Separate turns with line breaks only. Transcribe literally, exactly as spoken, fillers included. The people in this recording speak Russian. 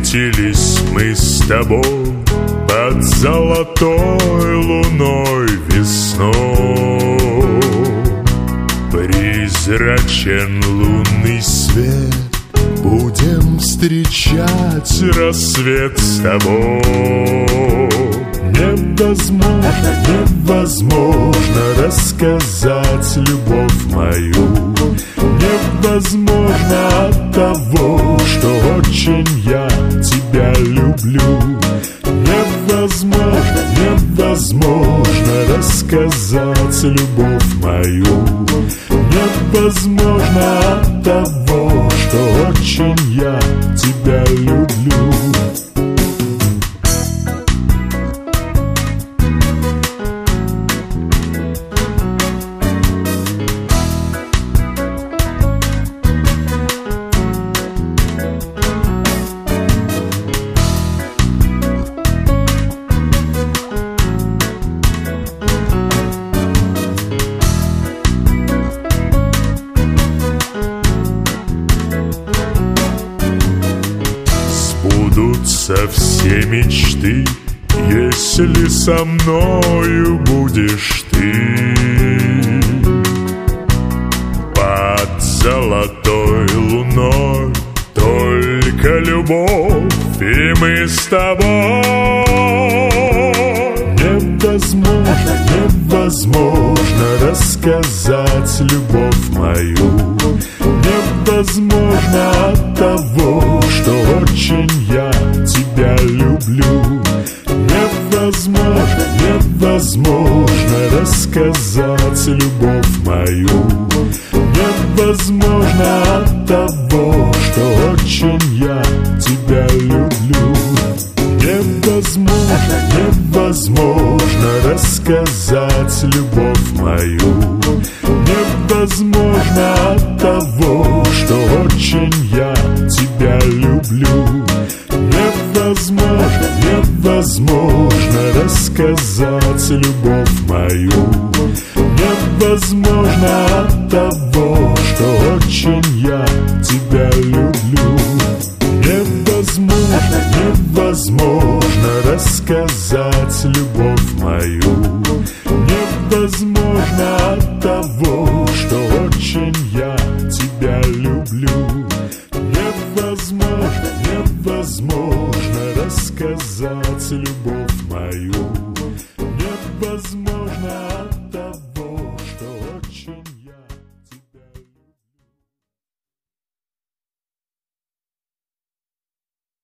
встретились мы с тобой под золотой луной весной. Призрачен лунный свет, будем встречать рассвет с тобой. Невозможно, невозможно рассказать любовь мою. Невозможно от того, что очень я тебя люблю. Невозможно, невозможно рассказать любовь мою. Невозможно от того, что очень я тебя люблю. Сбудутся все мечты, если со мною будешь ты. Под золотой луной только любовь, и мы с тобой. Невозможно, невозможно рассказать любовь мою. Невозможно от того, что очень я тебя люблю. Невозможно, невозможно рассказать любовь мою. Невозможно от того, что очень я тебя люблю. Невозможно, невозможно рассказать любовь мою. Невозможно от того, что очень я тебя люблю. Невозможно, невозможно рассказать любовь мою. Невозможно от того, что очень я тебя люблю. Невозможно, невозможно рассказать любовь мою. Невозможно от того, что очень я тебя люблю. Невозможно, невозможно рассказать любовь мою.